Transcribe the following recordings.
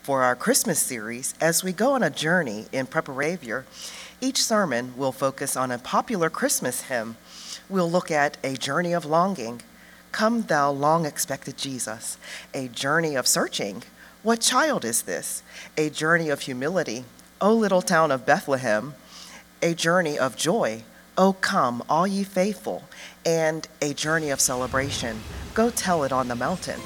for our Christmas series, as we go on a journey in preparation, each sermon will focus on a popular Christmas hymn. We'll look at A Journey of Longing, Come Thou Long-Expected Jesus, A Journey of Searching, What Child Is This? A Journey of Humility, O Little Town of Bethlehem, A Journey of Joy, O Come, All Ye Faithful, and A Journey of Celebration, Go Tell It on the Mountain.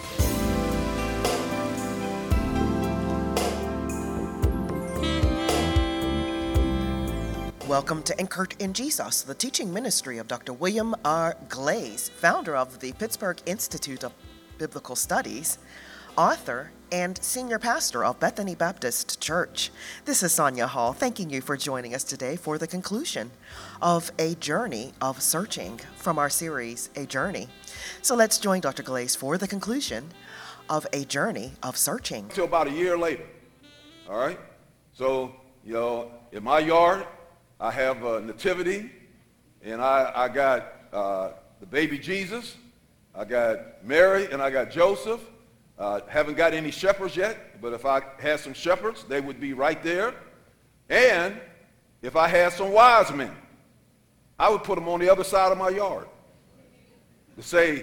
Welcome to Anchored in Jesus, the teaching ministry of Dr. William R. Glaze, founder of the Pittsburgh Institute of Biblical Studies, author, and senior pastor of Bethany Baptist Church. This is Sonia Hall, thanking you for joining us today for the conclusion of A Journey of Searching from our series, A Journey. So let's join Dr. Glaze for the conclusion of A Journey of Searching. Until about a year later, all right? So, in my yard, I have a nativity, and I got the baby Jesus, I got Mary, and I got Joseph. Haven't got any shepherds yet, but if I had some shepherds, they would be right there. And if I had some wise men, I would put them on the other side of my yard to say,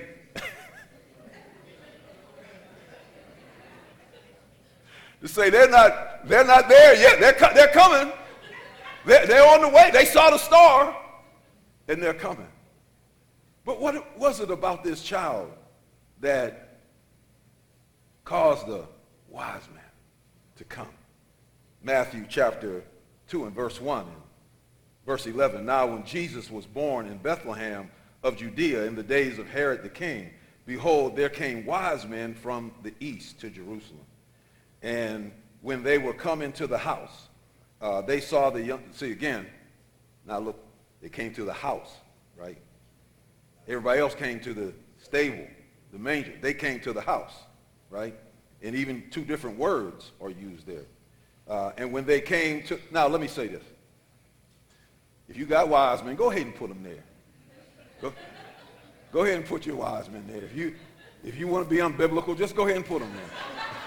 they're not there yet. They're coming. They're on the way. They saw the star, and they're coming. But what was it about this child that caused the wise man to come? Matthew chapter 2 and verse 1 and verse 11. Now when Jesus was born in Bethlehem of Judea in the days of Herod the king, behold, there came wise men from the east to Jerusalem. And when they were come into the house, they saw the young, see again, now look, they came to the house, right? Everybody else came to the stable, the manger. They came to the house, right? And even two different words are used there. And when they came to, now let me say this. If you got wise men, go ahead and put them there. Go ahead and put your wise men there. If you want to be unbiblical, just go ahead and put them there.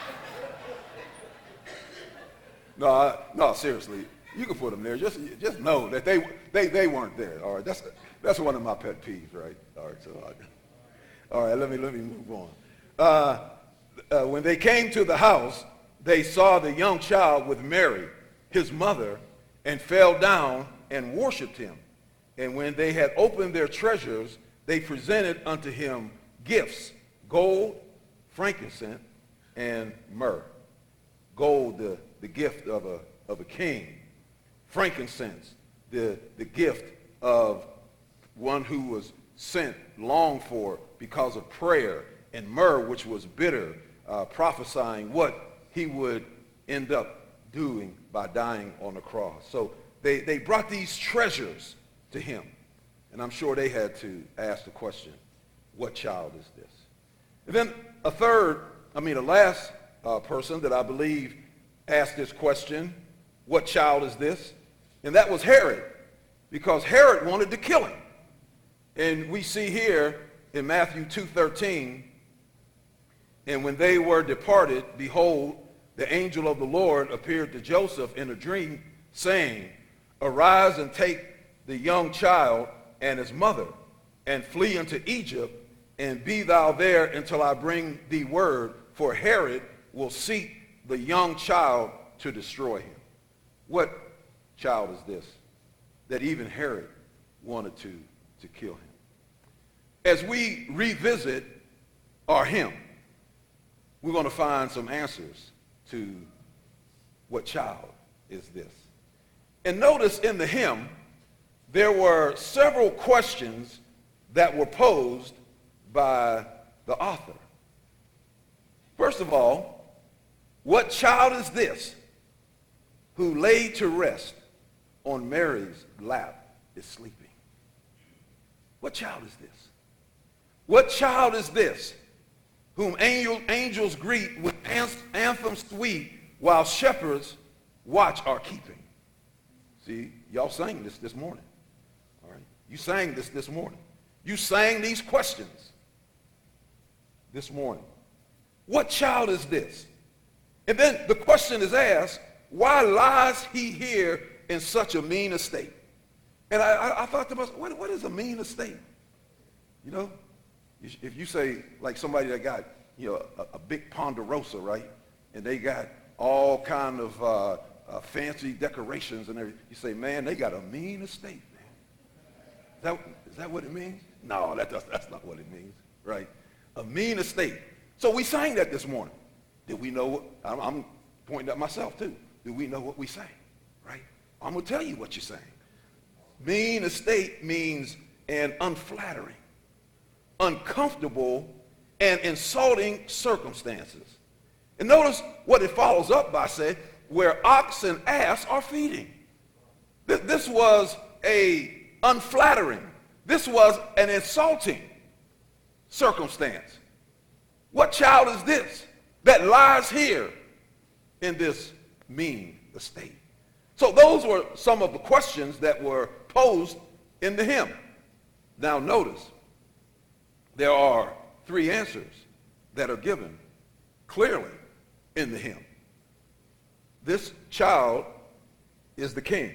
No, seriously, you can put them there. Just know that they weren't there. All right, that's one of my pet peeves, right? All right, let me move on. When they came to the house, they saw the young child with Mary, his mother, and fell down and worshipped him. And when they had opened their treasures, they presented unto him gifts: gold, frankincense, and myrrh. Gold, the gift of a king. Frankincense, the gift of one who was sent, longed for because of prayer. And myrrh, which was bitter, prophesying what he would end up doing by dying on the cross. So they brought these treasures to him. And I'm sure they had to ask the question, what child is this? And then the last person that I believe asked this question, what child is this? And that was Herod, because Herod wanted to kill him. And we see here in Matthew 2:13, and when they were departed, behold, the angel of the Lord appeared to Joseph in a dream, saying, arise and take the young child and his mother, and flee into Egypt, and be thou there until I bring thee word, for Herod will seek the young child to destroy him. What child is this that even Herod wanted to kill him? As we revisit our hymn, we're going to find some answers to what child is this. And notice in the hymn, there were several questions that were posed by the author. First of all, what child is this who laid to rest on Mary's lap is sleeping? What child is this? What child is this whom angels greet with anthems sweet while shepherds watch are keeping? See, y'all sang this morning. All right, you sang this morning. You sang these questions this morning. What child is this? And then the question is asked, why lies he here in such a mean estate? And I thought to myself, what is a mean estate? You know, if you say like somebody that got, a big Ponderosa, right? And they got all kind of fancy decorations and everything. You say, man, they got a mean estate, man. Is that what it means? No, that's not what it means, right? A mean estate. So we sang that this morning. Did we know what, I'm pointing at myself too. Do we know what we sang, right? I'm going to tell you what you're saying. Mean estate means an unflattering, uncomfortable, and insulting circumstances. And notice what it follows up by saying, where ox and ass are feeding. This was a unflattering. This was an insulting circumstance. What child is this that lies here in this mean estate? So those were some of the questions that were posed in the hymn. Now notice, there are 3 answers that are given clearly in the hymn. This child is the king.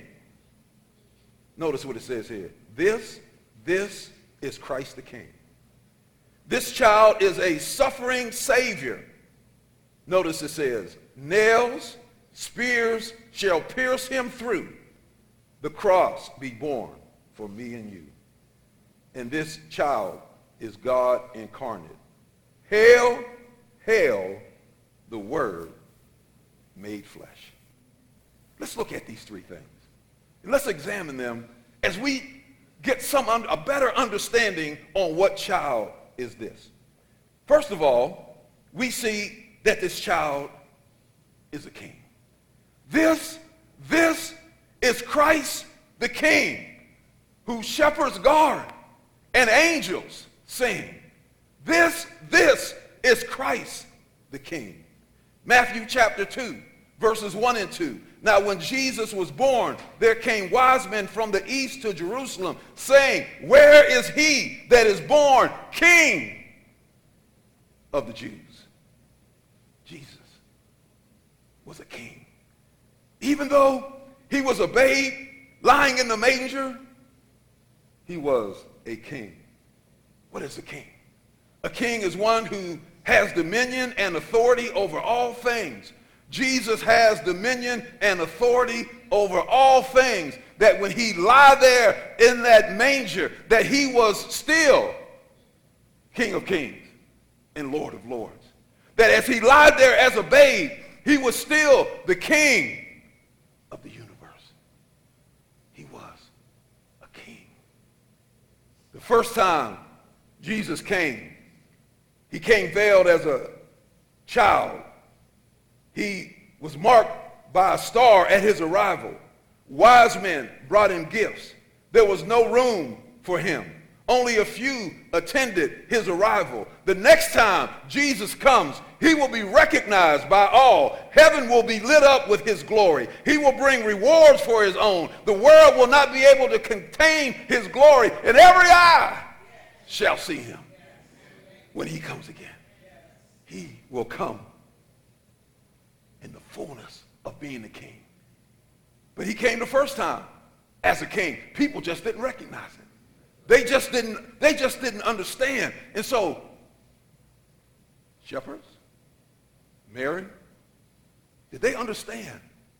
Notice what it says here. This is Christ the King. This child is a suffering Savior. Notice it says, nails, spears shall pierce him through. The cross be borne for me and you. And this child is God incarnate. Hail, hail, the Word made flesh. Let's look at these 3 things. And let's examine them as we get a better understanding on what child is this. First of all, we see that this child is a king. This is Christ the King, who shepherds guard and angels sing. This is Christ the King. Matthew chapter 2, verses 1 and 2. Now when Jesus was born, there came wise men from the east to Jerusalem, saying, where is he that is born King of the Jews? Jesus was a king. Even though he was a babe lying in the manger, he was a king. What is a king? A king is one who has dominion and authority over all things. Jesus has dominion and authority over all things, that when he lay there in that manger, that he was still King of Kings and Lord of Lords. That as he lied there as a babe, he was still the King of the universe. He was a king. The first time Jesus came, he came veiled as a child. He was marked by a star at his arrival. Wise men brought him gifts. There was no room for him. Only a few attended his arrival. The next time Jesus comes, he will be recognized by all. Heaven will be lit up with his glory. He will bring rewards for his own. The world will not be able to contain his glory, and every eye shall see him when he comes again. He will come in the fullness of being the king. But he came the first time as a king. People just didn't recognize him. They just didn't understand. And so, shepherds, Mary, did they understand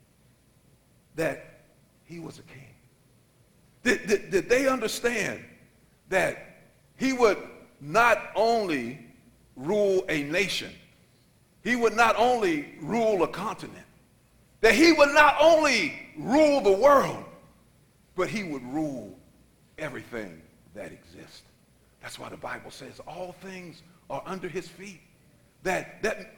that he was a king? Did they understand that he would not only rule a nation, he would not only rule a continent, that he would not only rule the world, but he would rule everything that exists. That's why the Bible says all things are under his feet. That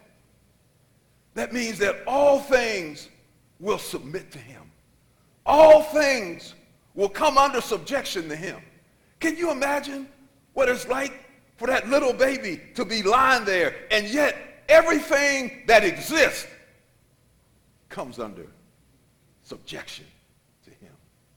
means that all things will submit to him. All things will come under subjection to him. Can you imagine what it's like for that little baby to be lying there, and yet everything that exists comes under subjection to him?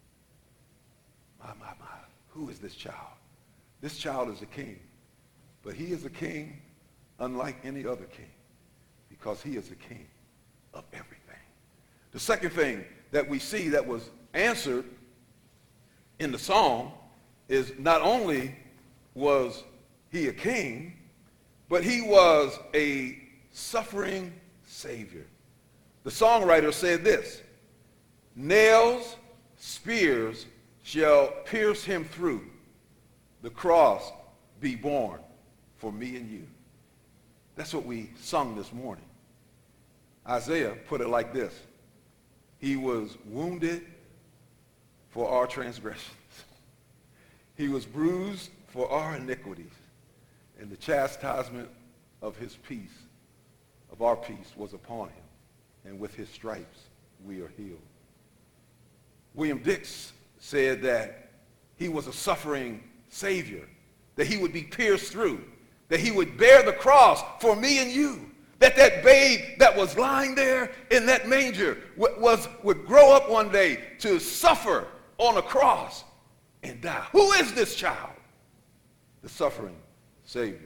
My. Who is this child? This child is a king, but he is a king unlike any other king, because he is a king of everything. The second thing that we see that was answered in the song is not only was he a king, but he was a suffering Savior. The songwriter said this: nails, spears shall pierce him through, the cross be borne for me and you. That's what we sung this morning. Isaiah put it like this: he was wounded for our transgressions. He was bruised for our iniquities, and the chastisement of his peace, of our peace, was upon him, and with his stripes we are healed. William Dix said that he was a suffering Savior, that he would be pierced through, that he would bear the cross for me and you, that that babe that was lying there in that manger would grow up one day to suffer on a cross and die. Who is this child? The suffering Savior.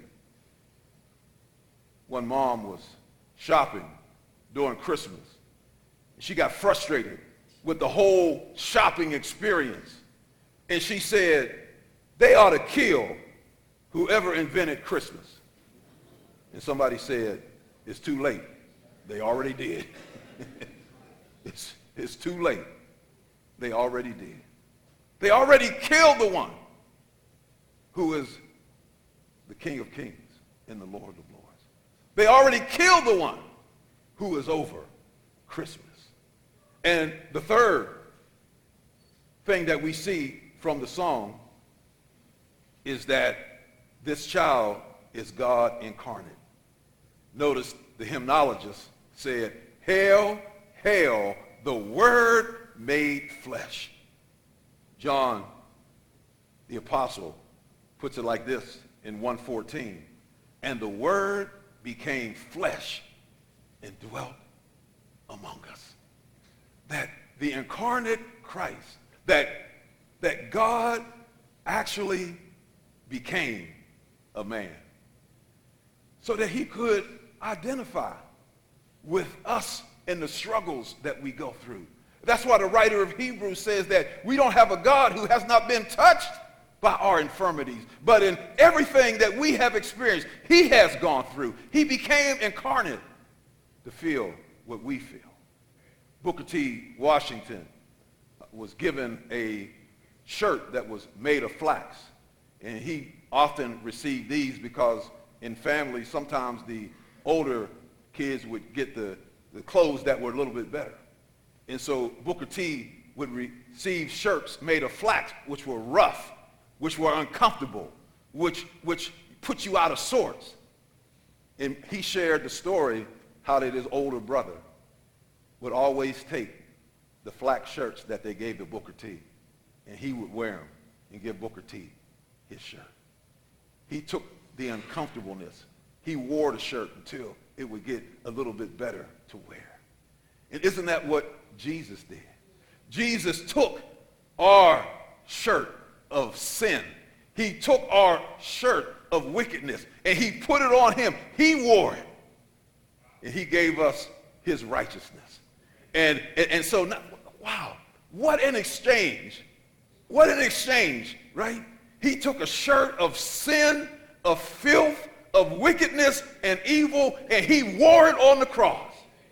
One mom was shopping during Christmas. She got frustrated with the whole shopping experience. And she said, they ought to kill whoever invented Christmas. And somebody said, it's too late. They already did. It's too late. They already did. They already killed the one who is the King of Kings and the Lord of Lords. They already killed the one who is over Christmas. And the third thing that we see from the song is that this child is God incarnate. Notice the hymnologist said, hail, hail, the Word made flesh. John, the apostle, puts it like this in 1:14, and the Word became flesh and dwelt among us. That the incarnate Christ, that God actually became a man so that he could identify with us in the struggles that we go through. That's why the writer of Hebrews says that we don't have a God who has not been touched by our infirmities, but in everything that we have experienced, he has gone through. He became incarnate to feel what we feel. Booker T. Washington was given a shirt that was made of flax, and he often received these because in families, sometimes the older kids would get the clothes that were a little bit better. And so Booker T would receive shirts made of flax, which were rough, which were uncomfortable, which put you out of sorts. And he shared the story how that his older brother would always take the flax shirts that they gave to Booker T, and he would wear them and give Booker T his shirt. He took the uncomfortableness. He wore the shirt until it would get a little bit better to wear. And isn't that what Jesus did? Jesus took our shirt of sin. He took our shirt of wickedness and he put it on him. He wore it. And he gave us his righteousness. And so, now, wow, what an exchange. What an exchange, right? He took a shirt of sin, of filth, of wickedness and evil, and he wore it on the cross.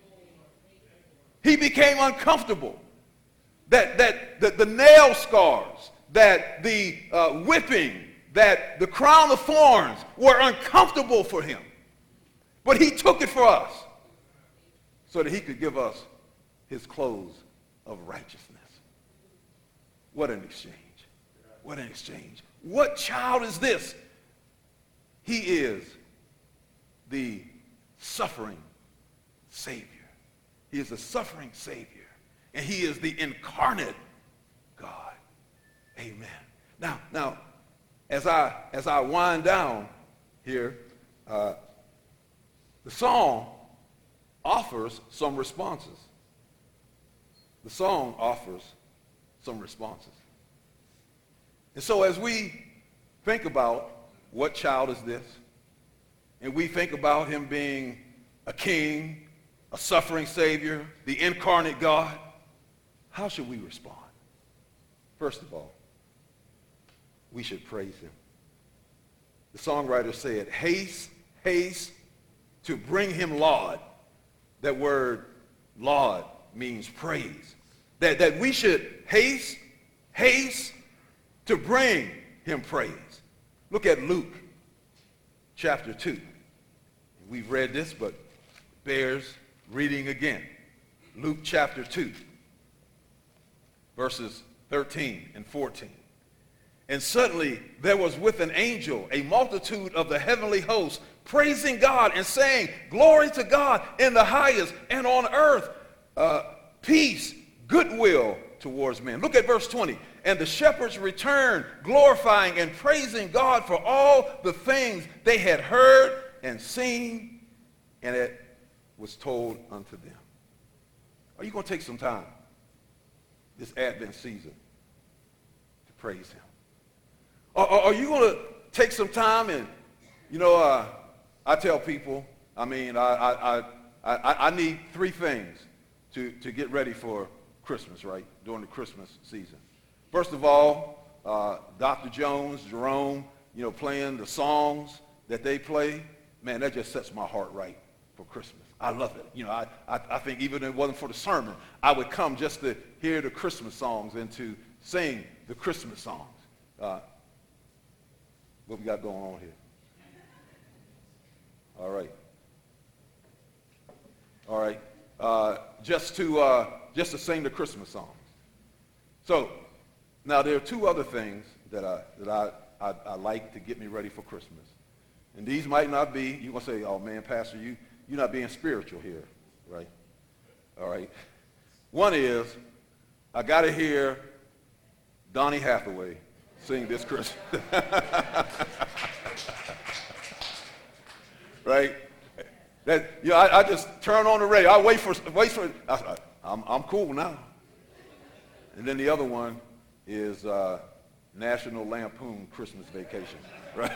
He became uncomfortable. That the nail scars, that the whipping, that the crown of thorns were uncomfortable for him. But he took it for us so that he could give us his clothes of righteousness. What an exchange. What an exchange. What child is this? He is the suffering Savior. He is the suffering Savior. And he is the incarnate God. Amen. Now, as I wind down here, the song offers some responses. The song offers some responses. And so as we think about what child is this, and we think about him being a king, a suffering Savior, the incarnate God, how should we respond? First of all, we should praise him. The songwriter said, haste, haste to bring him laud. That word laud means praise. That we should haste, haste to bring him praise. Look at Luke chapter 2. We've read this, but bears reading again. Luke chapter 2, verses 13 and 14. And suddenly there was with an angel a multitude of the heavenly hosts praising God and saying, glory to God in the highest, and on earth peace, goodwill towards men. Look at verse 20. And the shepherds returned, glorifying and praising God for all the things they had heard and seen, and it was told unto them. Are you going to take some time this Advent season to praise him? Are you going to take some time and, I tell people, I need three things to get ready for Christmas, right, during the Christmas season. First of all, Dr. Jones, Jerome, playing the songs that they play, man, that just sets my heart right for Christmas. I love it. I think even if it wasn't for the sermon, I would come just to hear the Christmas songs and to sing the Christmas songs. What we got going on here? All right. Just to sing the Christmas songs. So now there are two other things that I like to get me ready for Christmas. And these might not be, you're going to say, oh man, Pastor, you're not being spiritual here, right? All right. One is, I got to hear Donny Hathaway sing this Christmas. Right? I just turn on the radio. I wait for I'm cool now. And then the other one is National Lampoon Christmas Vacation, right?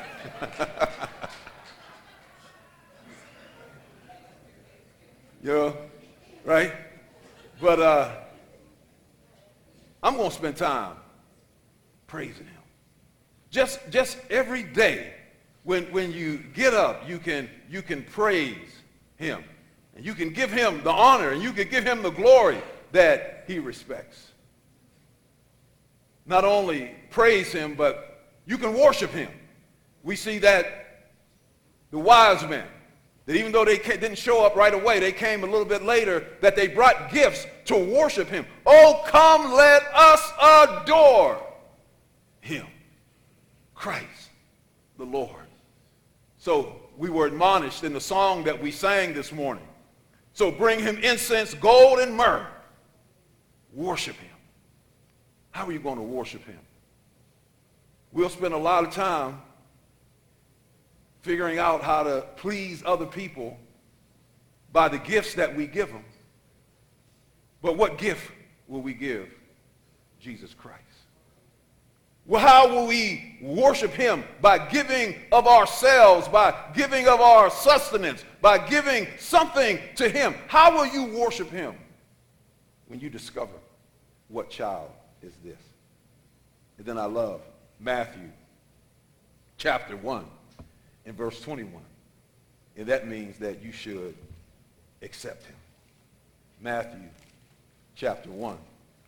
Right? But I'm going to spend time praising him. Just every day when you get up, you can praise him. And you can give him the honor, and you can give him the glory that he respects. Not only praise him, but you can worship him. We see that the wise men, that even though they didn't show up right away, they came a little bit later, that they brought gifts to worship him. Oh, come, let us adore him, Christ the Lord. So we were admonished in the song that we sang this morning. So bring him incense, gold, and myrrh. Worship him. How are you going to worship him? We'll spend a lot of time figuring out how to please other people by the gifts that we give them. But what gift will we give Jesus Christ? Well, how will we worship him? By giving of ourselves, by giving of our sustenance, by giving something to him. How will you worship him? When you discover what child is this. And then I love Matthew chapter 1 and verse 21. And that means that you should accept him. Matthew chapter 1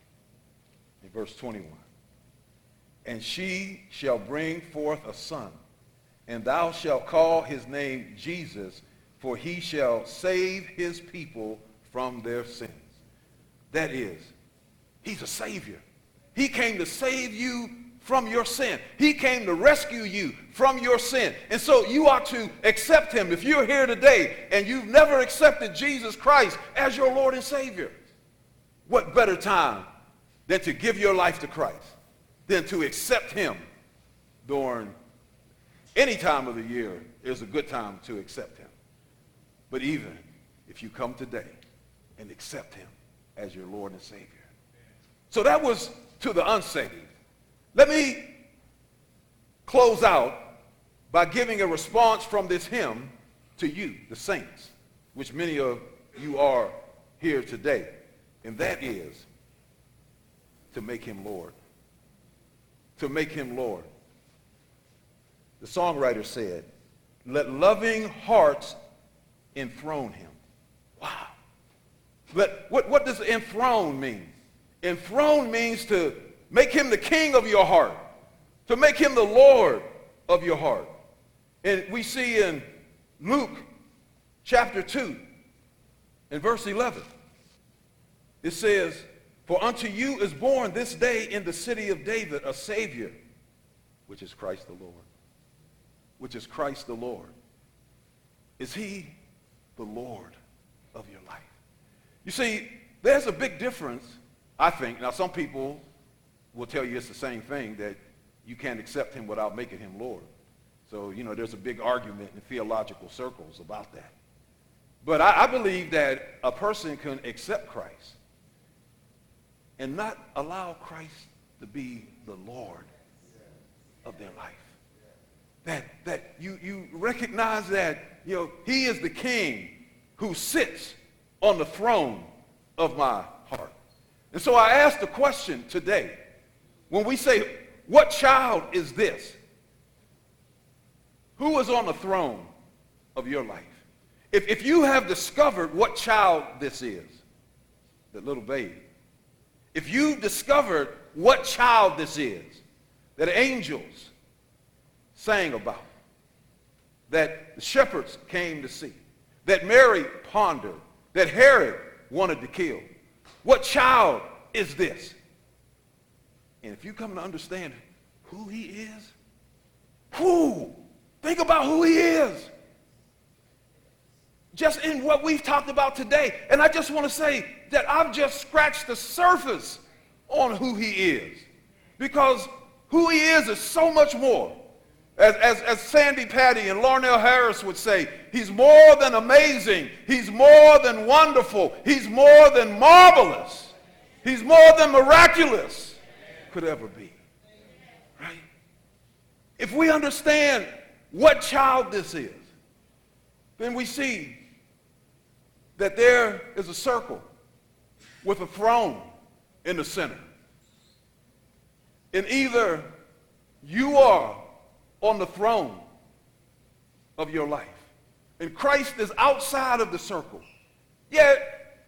and verse 21. And she shall bring forth a son, and thou shalt call his name Jesus, for he shall save his people from their sins. That is, he's a savior. He came to save you from your sin. He came to rescue you from your sin. And so you ought to accept him. If you're here today and you've never accepted Jesus Christ as your Lord and Savior, what better time than to give your life to Christ, than to accept him during any time of the year is a good time to accept him. But even if you come today and accept him as your Lord and Savior. So that was to the unsaved. Let me close out by giving a response from this hymn to you, the saints, which many of you are here today, and that is to make him Lord. To make him Lord. The songwriter said, let loving hearts enthrone him. Wow. But what does enthrone mean? Enthrone means to make him the king of your heart, to make him the Lord of your heart. And we see in Luke chapter 2, in verse 11, it says, for unto you is born this day in the city of David a Savior, which is Christ the Lord. Which is Christ the Lord. Is he the Lord of your life? You see, there's a big difference, I think. Now, some people will tell you it's the same thing, that you can't accept him without making him Lord. So, there's a big argument in theological circles about that. But I believe that a person can accept Christ and not allow Christ to be the Lord of their life. That you recognize that, he is the king who sits on the throne of my heart. And so I ask the question today, when we say, what child is this? Who is on the throne of your life? If you have discovered what child this is, the little baby, if you've discovered what child this is, that angels sang about, that the shepherds came to see, that Mary pondered, that Herod wanted to kill, what child is this? And if you come to understand who he is, think about who he is. Just in what we've talked about today. And I just want to say that I've just scratched the surface on who he is. Because who he is so much more. As Sandy Patty and Larnell Harris would say, he's more than amazing. He's more than wonderful. He's more than marvelous. He's more than miraculous could ever be. Right? If we understand what child this is, then we see that there is a circle with a throne in the center. And either you are on the throne of your life, and Christ is outside of the circle. Yet,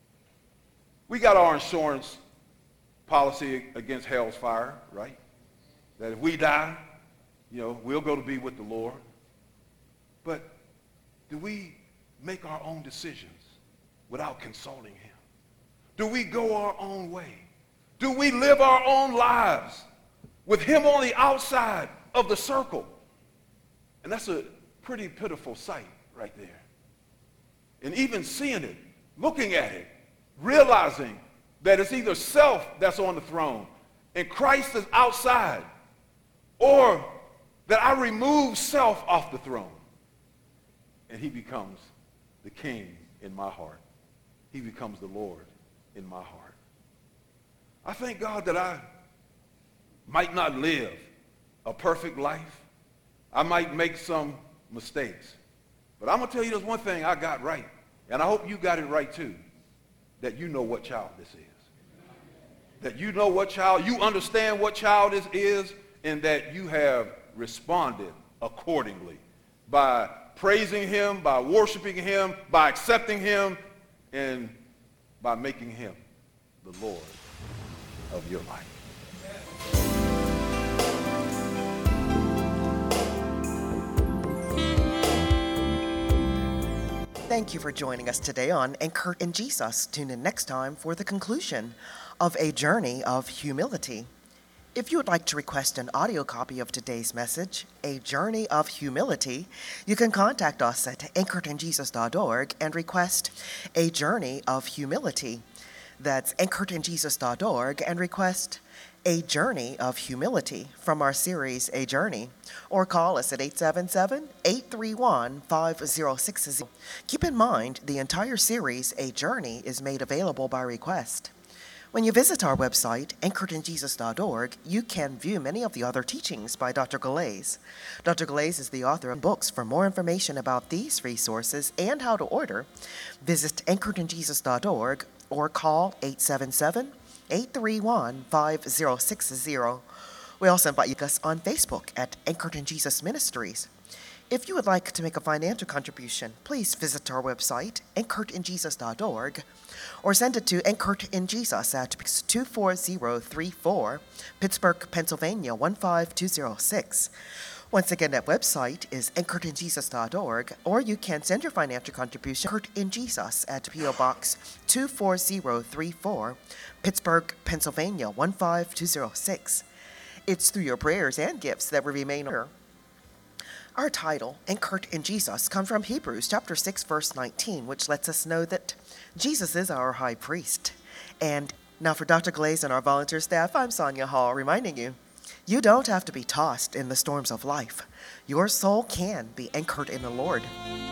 we got our insurance policy against hell's fire, right? That if we die, we'll go to be with the Lord. But do we make our own decisions without consulting him? Do we go our own way? Do we live our own lives with him on the outside of the circle? And that's a pretty pitiful sight right there. And even seeing it, looking at it, realizing that it's either self that's on the throne and Christ is outside, or that I remove self off the throne and he becomes the king in my heart. He becomes the Lord in my heart. I thank God that I might not live a perfect life. I might make some mistakes. But I'm going to tell you there's one thing I got right, and I hope you got it right too, that you know what child this is. That you know what child, you understand what child this is, and that you have responded accordingly by praising him, by worshiping him, by accepting him, and by making him the Lord of your life. Thank you for joining us today on Anchored in Jesus. Tune in next time for the conclusion of A Journey of Humility. If you would like to request an audio copy of today's message, A Journey of Humility, you can contact us at anchoredinjesus.org and request A Journey of Humility. That's anchoredinjesus.org and request A Journey of Humility from our series, A Journey, or call us at 877-831-5060. Keep in mind, the entire series, A Journey, is made available by request. When you visit our website, anchoredinjesus.org, you can view many of the other teachings by Dr. Galais. Dr. Galais is the author of books. For more information about these resources and how to order, visit anchoredinjesus.org or call 877-831-5060. We also invite you to us on Facebook at Anchored in Jesus Ministries. If you would like to make a financial contribution, please visit our website, anchoredinjesus.org, or send it to Anchored in Jesus at 24034, Pittsburgh, Pennsylvania 15206. Once again, that website is anchoredinjesus.org, or you can send your financial contribution Anchored in Jesus at P.O. Box 24034, Pittsburgh, Pennsylvania 15206. It's through your prayers and gifts that we remain here. Our title, Anchored in Jesus, comes from Hebrews chapter 6, verse 19, which lets us know that Jesus is our high priest. And now for Dr. Galais and our volunteer staff, I'm Sonia Hall, reminding you, you don't have to be tossed in the storms of life. Your soul can be anchored in the Lord.